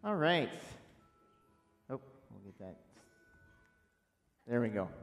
All right. Oh, we'll get that. There we go.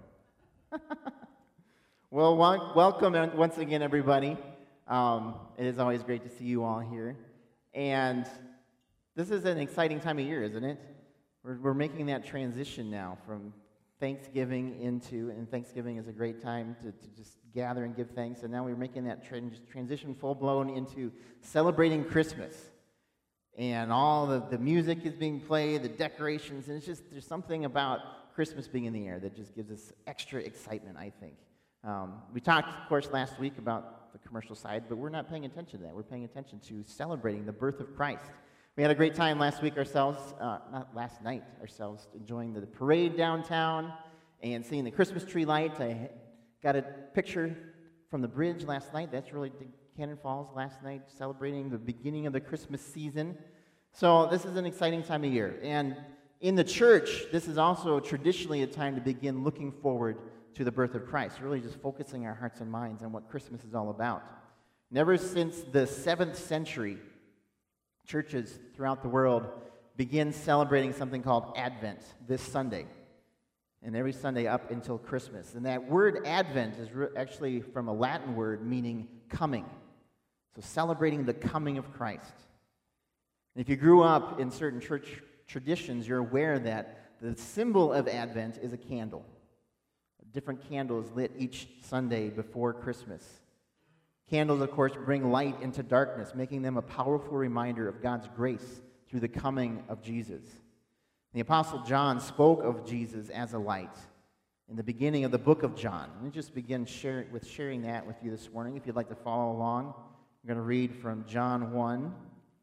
Well, welcome once again, everybody. It is always great to see you all here. And this is an exciting time of year, isn't it? We're making that transition now from Thanksgiving and Thanksgiving is a great time to just gather and give thanks. And now we're making that transition full-blown into celebrating Christmas. And all the music is being played, the decorations, and there's something about Christmas being in the air that just gives us extra excitement, I think. We talked, of course, last week about the commercial side, but we're not paying attention to that. We're paying attention to celebrating the birth of Christ. We had a great time last week ourselves, not last night ourselves, enjoying the parade downtown and seeing the Christmas tree light. I got a picture from the bridge last night. That's really Cannon Falls last night, celebrating the beginning of the Christmas season. So this is an exciting time of year. And in the church, this is also traditionally a time to begin looking forward to the birth of Christ, really just focusing our hearts and minds on what Christmas is all about. Never since the 7th century, churches throughout the world begin celebrating something called Advent this Sunday, and every Sunday up until Christmas. And that word Advent is actually from a Latin word meaning coming. So celebrating the coming of Christ. And if you grew up in certain church traditions, you're aware that the symbol of Advent is a candle. A different candle is lit each Sunday before Christmas. Candles, of course, bring light into darkness, making them a powerful reminder of God's grace through the coming of Jesus. The Apostle John spoke of Jesus as a light in the beginning of the book of John. Let me just begin sharing that with you this morning. If you'd like to follow along, I'm going to read from John 1.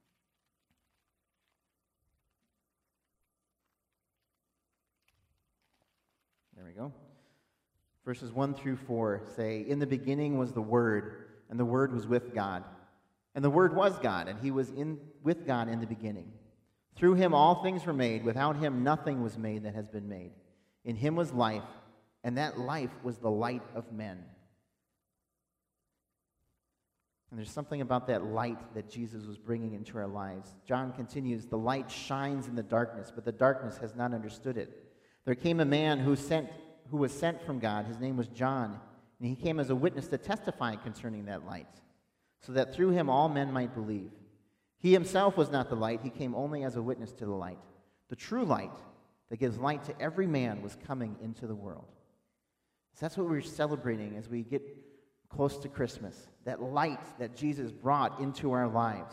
There we go. Verses 1 through 4 say, "In the beginning was the Word, and the Word was with God. And the Word was God, and He was with God in the beginning. Through Him all things were made. Without Him nothing was made that has been made. In Him was life, and that life was the light of men." And there's something about that light that Jesus was bringing into our lives. John continues, "The light shines in the darkness, but the darkness has not understood it. There came a man who was sent from God. His name was John, and he came as a witness to testify concerning that light, so that through him all men might believe. He himself was not the light. He came only as a witness to the light. The true light that gives light to every man was coming into the world." So that's what we're celebrating as we get close to Christmas, that light that Jesus brought into our lives.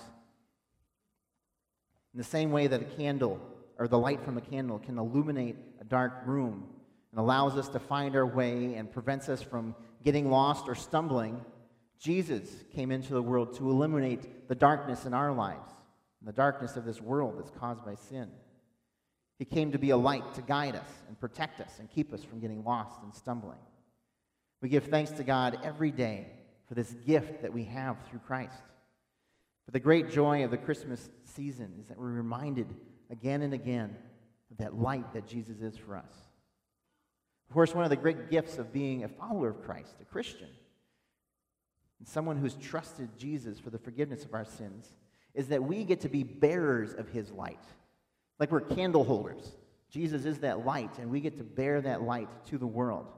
In the same way that a candle, or the light from a candle, can illuminate a dark room and allows us to find our way and prevents us from getting lost or stumbling, Jesus came into the world to illuminate the darkness in our lives, and the darkness of this world that's caused by sin. He came to be a light to guide us and protect us and keep us from getting lost and stumbling. We give thanks to God every day for this gift that we have through Christ. But the great joy of the Christmas season is that we're reminded again and again of that light that Jesus is for us. Of course, one of the great gifts of being a follower of Christ, a Christian, and someone who's trusted Jesus for the forgiveness of our sins, is that we get to be bearers of His light. Like we're candle holders. Jesus is that light, and we get to bear that light to the world.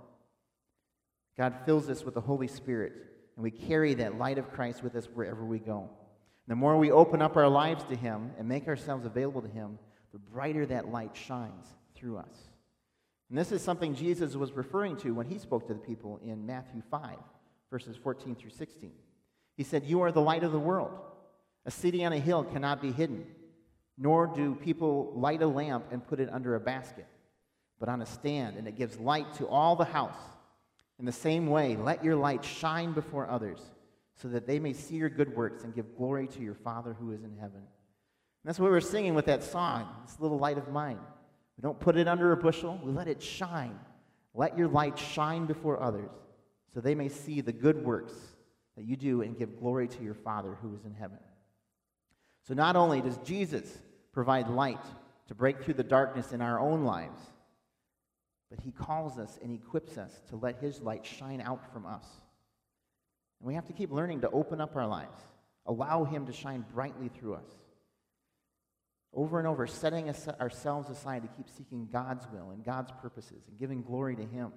God fills us with the Holy Spirit, and we carry that light of Christ with us wherever we go. And the more we open up our lives to Him and make ourselves available to Him, the brighter that light shines through us. And this is something Jesus was referring to when He spoke to the people in Matthew 5, verses 14 through 16. He said, "You are the light of the world. A city on a hill cannot be hidden, nor do people light a lamp and put it under a basket, but on a stand, and it gives light to all the house. In the same way, let your light shine before others, so that they may see your good works and give glory to your Father who is in heaven." And that's what we're singing with that song, this little light of mine. We don't put it under a bushel, we let it shine. Let your light shine before others, so they may see the good works that you do and give glory to your Father who is in heaven. So not only does Jesus provide light to break through the darkness in our own lives, but He calls us and equips us to let His light shine out from us. And we have to keep learning to open up our lives, allow Him to shine brightly through us. over and over, setting ourselves aside to keep seeking God's will and God's purposes and giving glory to Him.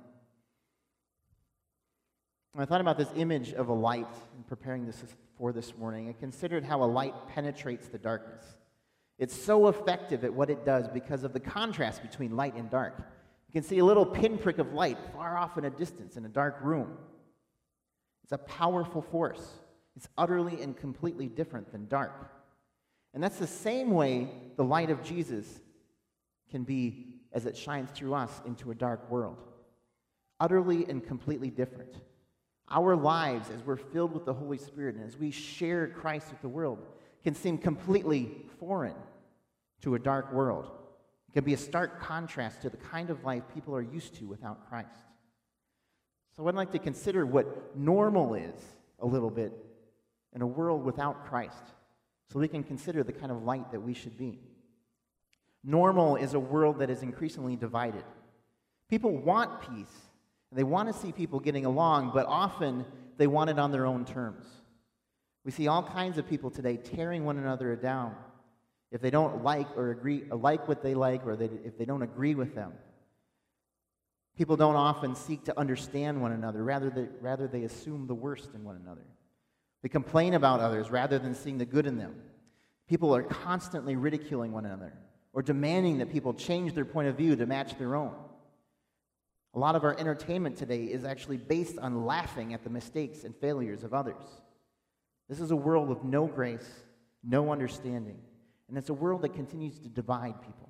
When I thought about this image of a light and preparing this for this morning, I considered how a light penetrates the darkness. It's so effective at what it does because of the contrast between light and dark. You can see a little pinprick of light far off in a distance in a dark room. It's a powerful force. It's utterly and completely different than dark. And that's the same way the light of Jesus can be as it shines through us into a dark world. Utterly and completely different. Our lives, as we're filled with the Holy Spirit and as we share Christ with the world, can seem completely foreign to a dark world. It can be a stark contrast to the kind of life people are used to without Christ. So I'd like to consider what normal is a little bit in a world without Christ, so we can consider the kind of light that we should be. Normal is a world that is increasingly divided. People want peace, and they want to see people getting along, but often they want it on their own terms. We see all kinds of people today tearing one another down if they don't like or like what they like, or if they don't agree with them. People don't often seek to understand one another. Rather they assume the worst in one another. They complain about others rather than seeing the good in them. People are constantly ridiculing one another or demanding that people change their point of view to match their own. A lot of our entertainment today is actually based on laughing at the mistakes and failures of others. This is a world of no grace, no understanding, and it's a world that continues to divide people.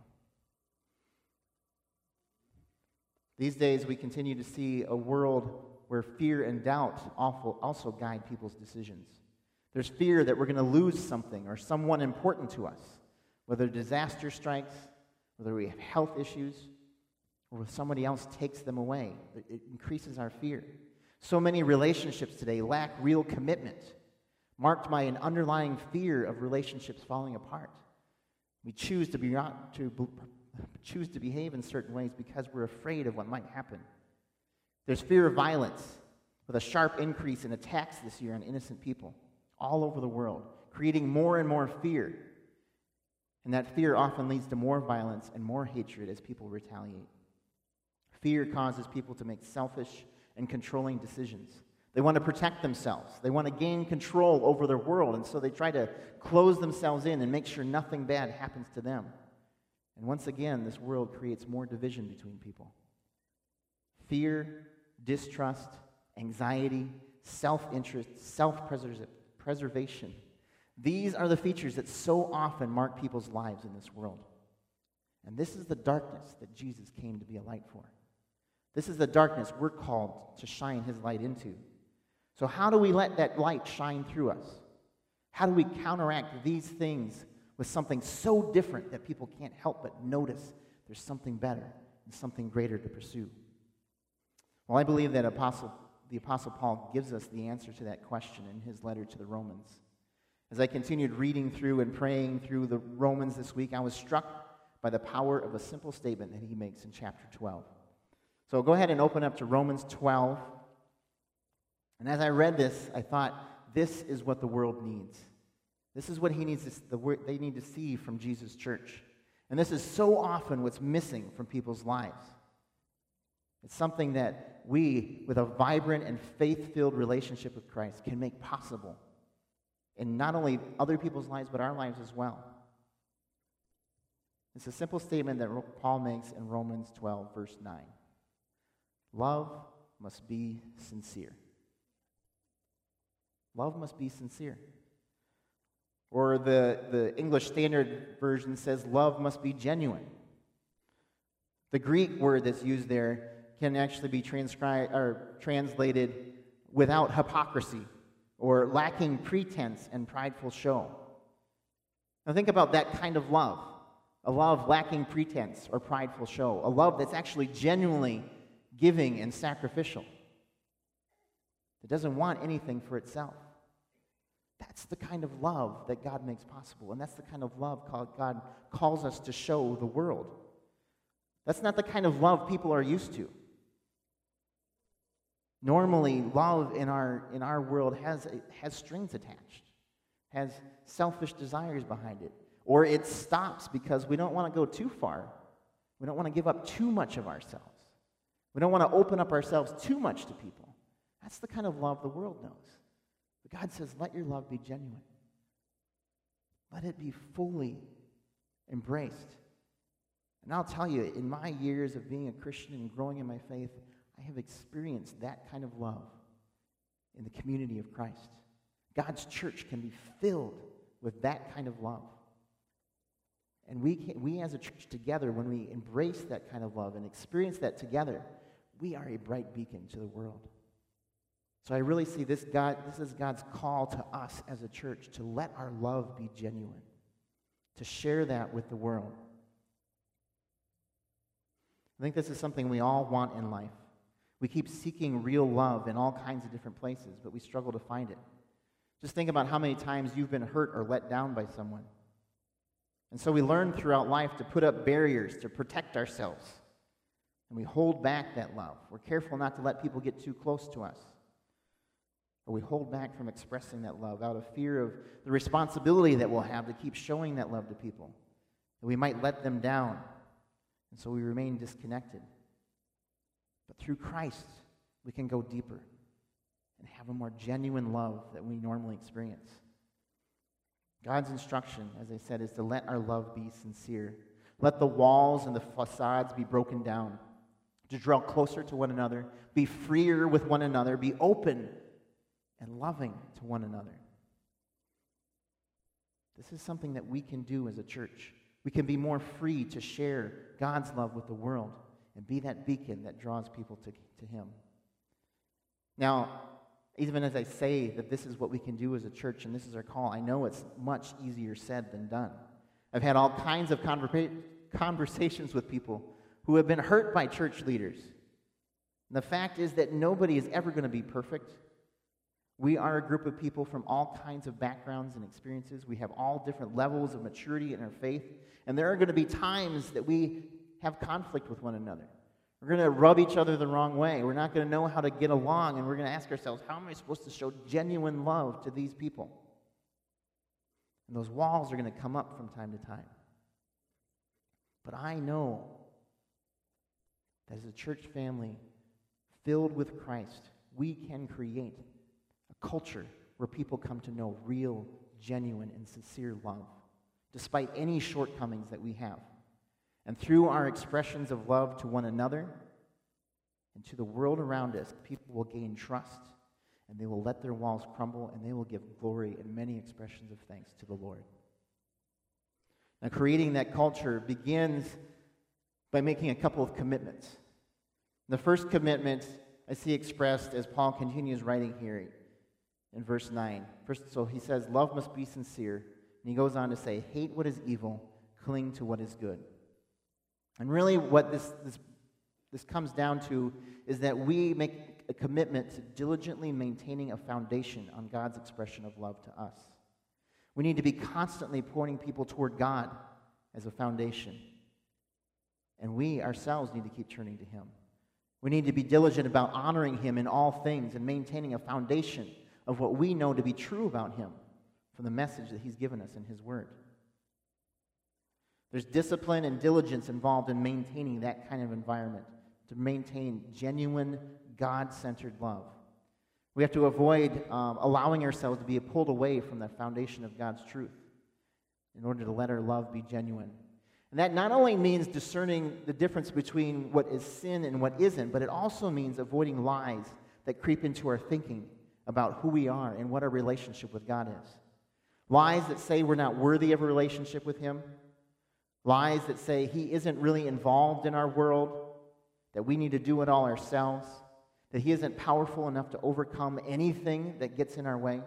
These days, we continue to see a world where fear and doubt also guide people's decisions. There's fear that we're going to lose something or someone important to us, whether disaster strikes, whether we have health issues, or if somebody else takes them away. It increases our fear. So many relationships today lack real commitment, marked by an underlying fear of relationships falling apart. We choose to behave in certain ways because we're afraid of what might happen. There's fear of violence, with a sharp increase in attacks this year on innocent people all over the world, creating more and more fear. And that fear often leads to more violence and more hatred as people retaliate. Fear causes people to make selfish and controlling decisions. They want to protect themselves. They want to gain control over their world, and so they try to close themselves in and make sure nothing bad happens to them. And once again, this world creates more division between people. Fear, distrust, anxiety, self-interest, self-preservation. These are the features that so often mark people's lives in this world. And this is the darkness that Jesus came to be a light for. This is the darkness we're called to shine His light into. So how do we let that light shine through us? How do we counteract these things with something so different that people can't help but notice there's something better and something greater to pursue? Well, I believe that the Apostle Paul gives us the answer to that question in his letter to the Romans. As I continued reading through and praying through the Romans this week, I was struck by the power of a simple statement that he makes in chapter 12. So go ahead and open up to Romans 12. And as I read this, I thought, this is what the world needs. This is what they need to see from Jesus' church. And this is so often what's missing from people's lives. It's something that we, with a vibrant and faith-filled relationship with Christ, can make possible in not only other people's lives, but our lives as well. It's a simple statement that Paul makes in Romans 12, verse 9. Love must be sincere. Love must be sincere. Or the English Standard Version says love must be genuine. The Greek word that's used there can actually be translated without hypocrisy or lacking pretense and prideful show. Now think about that kind of love. A love lacking pretense or prideful show. A love that's actually genuinely giving and sacrificial. It doesn't want anything for itself. That's the kind of love that God makes possible, and that's the kind of love God calls us to show the world. That's not the kind of love people are used to. Normally, love in our world has strings attached, has selfish desires behind it, or it stops because we don't want to go too far. We don't want to give up too much of ourselves. We don't want to open up ourselves too much to people. That's the kind of love the world knows. But God says, let your love be genuine. Let it be fully embraced. And I'll tell you, in my years of being a Christian and growing in my faith, I have experienced that kind of love in the community of Christ. God's church can be filled with that kind of love. And we as a church together, when we embrace that kind of love and experience that together, we are a bright beacon to the world. So I really see this is God's call to us as a church to let our love be genuine, to share that with the world. I think this is something we all want in life. We keep seeking real love in all kinds of different places, but we struggle to find it. Just think about how many times you've been hurt or let down by someone. And so we learn throughout life to put up barriers to protect ourselves. And we hold back that love. We're careful not to let people get too close to us. Or we hold back from expressing that love out of fear of the responsibility that we'll have to keep showing that love to people. And we might let them down. And so we remain disconnected. But through Christ, we can go deeper and have a more genuine love that we normally experience. God's instruction, as I said, is to let our love be sincere. Let the walls and the facades be broken down, to draw closer to one another, be freer with one another, be open and loving to one another. This is something that we can do as a church. We can be more free to share God's love with the world and be that beacon that draws people to Him. Now, even as I say that this is what we can do as a church and this is our call, I know it's much easier said than done. I've had all kinds of conversations with people who have been hurt by church leaders. And the fact is that nobody is ever going to be perfect. We are a group of people from all kinds of backgrounds and experiences. We have all different levels of maturity in our faith. And there are going to be times that we have conflict with one another. We're going to rub each other the wrong way. We're not going to know how to get along. And we're going to ask ourselves, how am I supposed to show genuine love to these people? And those walls are going to come up from time to time. But I know that as a church family filled with Christ, we can create a culture where people come to know real, genuine, and sincere love, despite any shortcomings that we have. And through our expressions of love to one another and to the world around us, people will gain trust, and they will let their walls crumble, and they will give glory and many expressions of thanks to the Lord. Now, creating that culture begins by making a couple of commitments. The first commitment I see expressed as Paul continues writing here in verse 9. So he says, love must be sincere. And he goes on to say, hate what is evil, cling to what is good. And really what this comes down to is that we make a commitment to diligently maintaining a foundation on God's expression of love to us. We need to be constantly pointing people toward God as a foundation. And we ourselves need to keep turning to Him. We need to be diligent about honoring Him in all things and maintaining a foundation of what we know to be true about Him from the message that He's given us in His Word. There's discipline and diligence involved in maintaining that kind of environment, to maintain genuine, God-centered love. We have to avoid allowing ourselves to be pulled away from the foundation of God's truth in order to let our love be genuine. And that not only means discerning the difference between what is sin and what isn't, but it also means avoiding lies that creep into our thinking about who we are and what our relationship with God is. Lies that say we're not worthy of a relationship with Him. Lies that say He isn't really involved in our world, that we need to do it all ourselves, that He isn't powerful enough to overcome anything that gets in our way.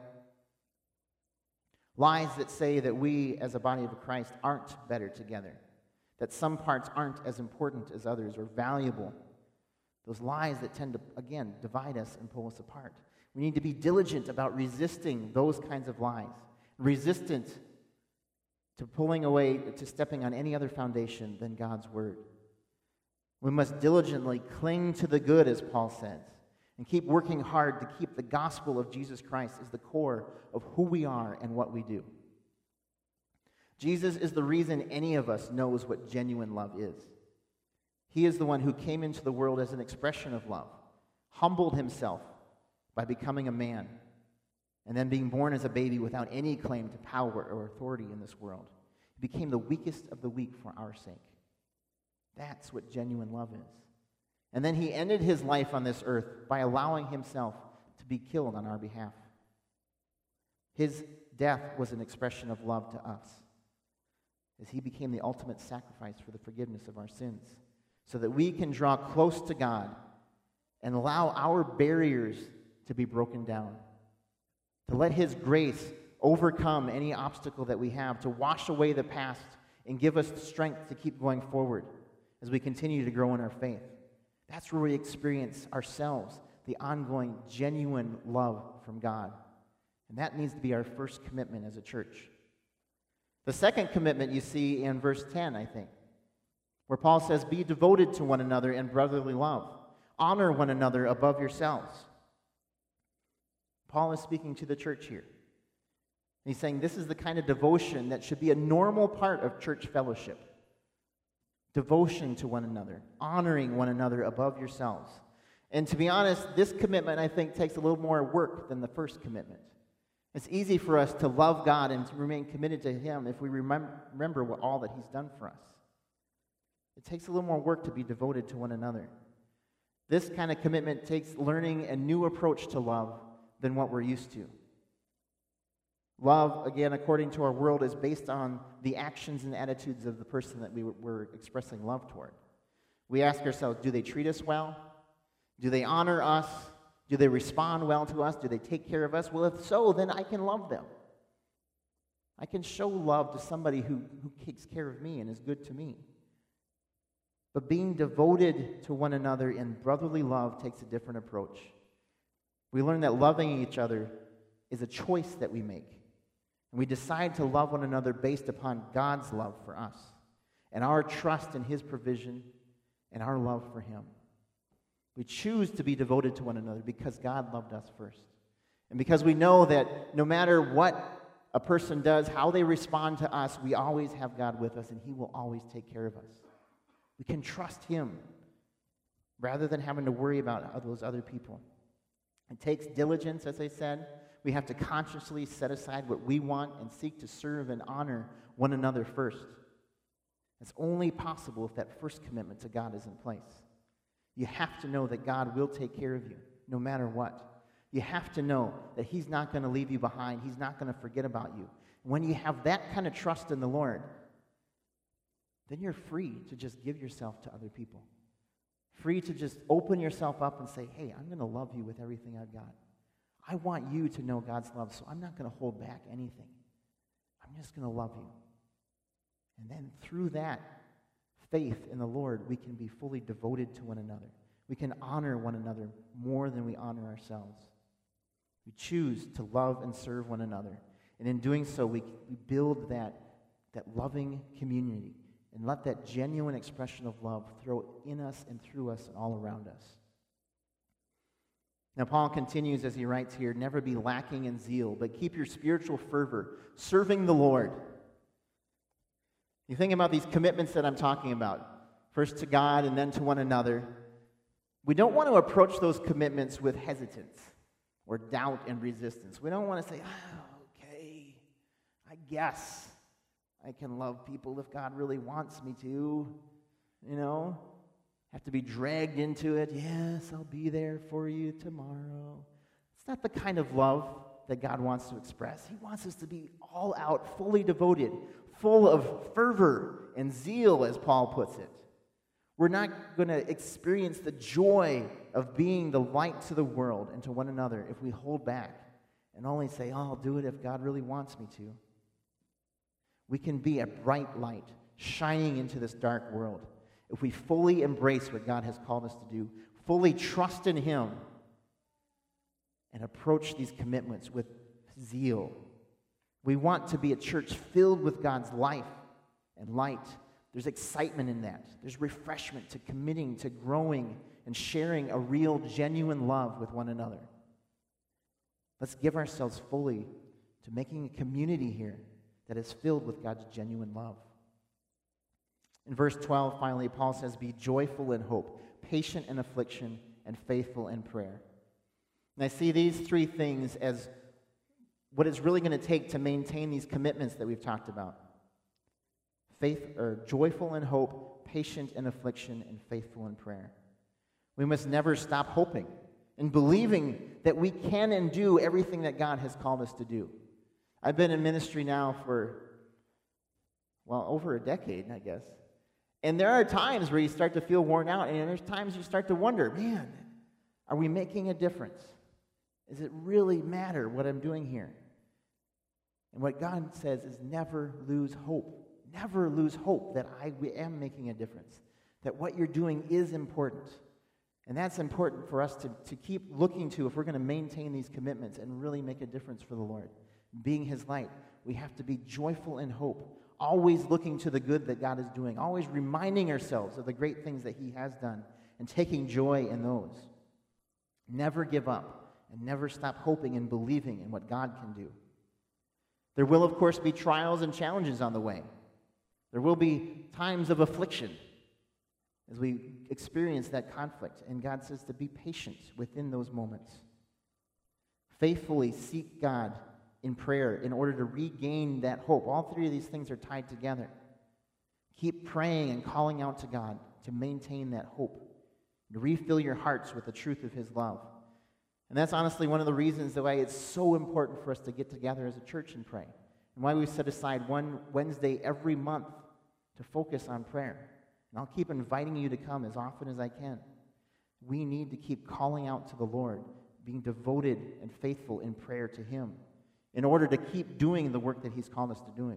Lies that say that we, as a body of Christ, aren't better together, that some parts aren't as important as others or valuable. Those lies that tend to, again, divide us and pull us apart. We need to be diligent about resisting those kinds of lies, resistant to pulling away, to stepping on any other foundation than God's Word. We must diligently cling to the good, as Paul says, and keep working hard to keep the gospel of Jesus Christ as the core of who we are and what we do. Jesus is the reason any of us knows what genuine love is. He is the one who came into the world as an expression of love, humbled himself by becoming a man, and then being born as a baby without any claim to power or authority in this world. He became the weakest of the weak for our sake. That's what genuine love is. And then he ended his life on this earth by allowing himself to be killed on our behalf. His death was an expression of love to us, as he became the ultimate sacrifice for the forgiveness of our sins, so that we can draw close to God and allow our barriers to be broken down, to let his grace overcome any obstacle that we have, to wash away the past and give us the strength to keep going forward as we continue to grow in our faith. That's where we experience ourselves, the ongoing, genuine love from God. And that needs to be our first commitment as a church. The second commitment you see in verse 10, I think, where Paul says, be devoted to one another in brotherly love. Honor one another above yourselves. Paul is speaking to the church here. He's saying this is the kind of devotion that should be a normal part of church fellowship. Devotion to one another, honoring one another above yourselves. And to be honest, this commitment, I think, takes a little more work than the first commitment. It's easy for us to love God and to remain committed to him if we remember all that he's done for us. It takes a little more work to be devoted to one another. This kind of commitment takes learning a new approach to love than what we're used to. Love, again, according to our world, is based on the actions and attitudes of the person that we're expressing love toward. We ask ourselves, do they treat us well? Do they honor us? Do they respond well to us? Do they take care of us? Well, if so, then I can love them. I can show love to somebody who takes care of me and is good to me. But being devoted to one another in brotherly love takes a different approach. We learn that loving each other is a choice that we make. And we decide to love one another based upon God's love for us and our trust in his provision and our love for him. We choose to be devoted to one another because God loved us first. And because we know that no matter what a person does, how they respond to us, we always have God with us and he will always take care of us. We can trust him rather than having to worry about those other people. It takes diligence, as I said. We have to consciously set aside what we want and seek to serve and honor one another first. It's only possible if that first commitment to God is in place. You have to know that God will take care of you no matter what. You have to know that he's not going to leave you behind. He's not going to forget about you. When you have that kind of trust in the Lord, then you're free to just give yourself to other people. Free to just open yourself up and say, hey, I'm going to love you with everything I've got. I want you to know God's love, so I'm not going to hold back anything. I'm just going to love you. And then through that faith in the Lord, we can be fully devoted to one another. We can honor one another more than we honor ourselves. We choose to love and serve one another. And in doing so, we build that loving community and let that genuine expression of love throw in us and through us and all around us. Now, Paul continues as he writes here, never be lacking in zeal, but keep your spiritual fervor, serving the Lord. You think about these commitments that I'm talking about, first to God and then to one another. We don't want to approach those commitments with hesitance or doubt and resistance. We don't want to say, okay, I guess I can love people if God really wants me to, have to be dragged into it. Yes, I'll be there for you tomorrow. It's not the kind of love that God wants to express. He wants us to be all out, fully devoted, full of fervor and zeal, as Paul puts it. We're not going to experience the joy of being the light to the world and to one another if we hold back and only say, I'll do it if God really wants me to. We can be a bright light shining into this dark world if we fully embrace what God has called us to do, fully trust in him, and approach these commitments with zeal. We want to be a church filled with God's life and light. There's excitement in that. There's refreshment to committing, to growing, and sharing a real, genuine love with one another. Let's give ourselves fully to making a community here that is filled with God's genuine love. In verse 12, finally, Paul says, be joyful in hope, patient in affliction, and faithful in prayer. And I see these three things as what it's really going to take to maintain these commitments that we've talked about. Joyful in hope, patient in affliction, and faithful in prayer. We must never stop hoping and believing that we can and do everything that God has called us to do. I've been in ministry now for, over a decade, I guess. And there are times where you start to feel worn out, and there's times you start to wonder, man, are we making a difference? Does it really matter what I'm doing here? And what God says is never lose hope. Never lose hope that I am making a difference, that what you're doing is important. And that's important for us to keep looking to if we're going to maintain these commitments and really make a difference for the Lord. Being His light, we have to be joyful in hope, always looking to the good that God is doing, always reminding ourselves of the great things that He has done and taking joy in those. Never give up and never stop hoping and believing in what God can do. There will, of course, be trials and challenges on the way. There will be times of affliction as we experience that conflict, and God says to be patient within those moments. Faithfully seek God in prayer in order to regain that hope. All three of these things are tied together. Keep praying and calling out to God to maintain that hope, to refill your hearts with the truth of His love. And that's honestly one of the reasons why it's so important for us to get together as a church and pray, and why we set aside one Wednesday every month to focus on prayer. And I'll keep inviting you to come as often as I can. We need to keep calling out to the Lord, being devoted and faithful in prayer to Him in order to keep doing the work that He's called us to doing.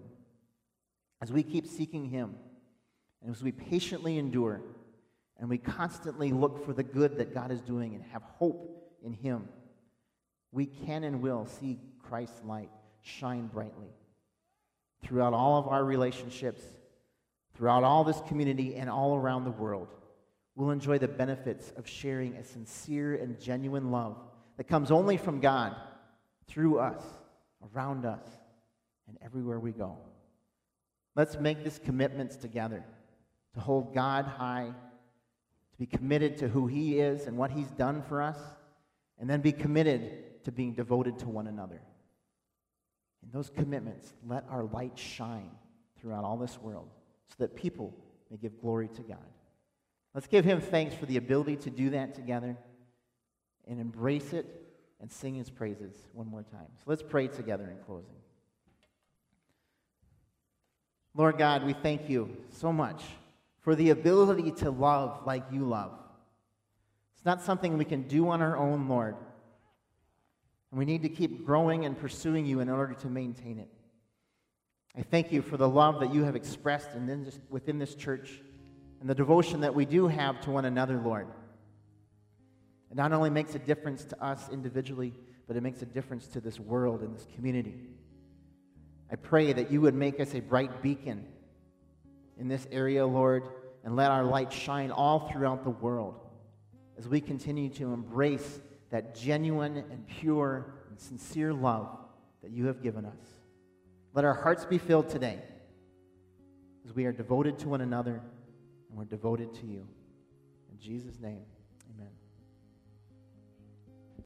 As we keep seeking Him, and as we patiently endure, and we constantly look for the good that God is doing and have hope in Him, we can and will see Christ's light shine brightly throughout all of our relationships, throughout all this community, and all around the world. We'll enjoy the benefits of sharing a sincere and genuine love that comes only from God, through us, around us, and everywhere we go. Let's make this commitments together to hold God high, to be committed to who He is and what He's done for us, and then be committed to being devoted to one another. In those commitments, let our light shine throughout all this world so that people may give glory to God. Let's give Him thanks for the ability to do that together and embrace it and sing His praises one more time. So let's pray together in closing. Lord God, we thank You so much for the ability to love like You love. It's not something we can do on our own, Lord. And we need to keep growing and pursuing You in order to maintain it. I thank You for the love that You have expressed within this church and the devotion that we do have to one another, Lord. It not only makes a difference to us individually, but it makes a difference to this world and this community. I pray that You would make us a bright beacon in this area, Lord, and let our light shine all throughout the world as we continue to embrace that genuine and pure and sincere love that You have given us. Let our hearts be filled today as we are devoted to one another and we're devoted to You. In Jesus' name.